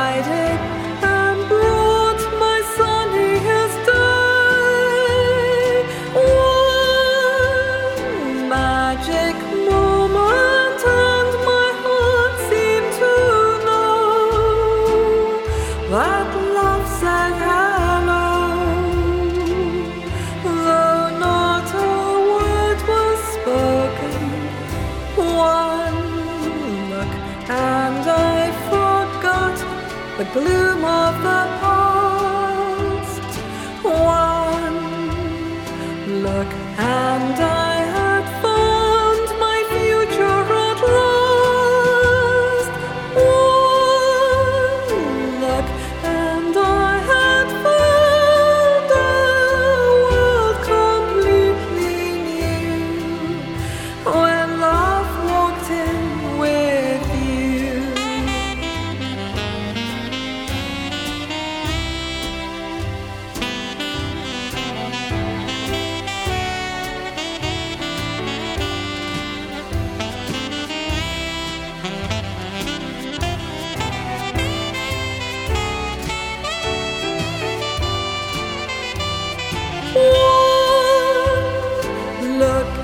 guided and brought my sunniest day. One magic moment and my heart seemed to know that love said hello, though not a word was spoken. One look and I forgot the gloom of the past. One look and I had found my future at last. One look and I had found a world completely new when love walked in with you. One look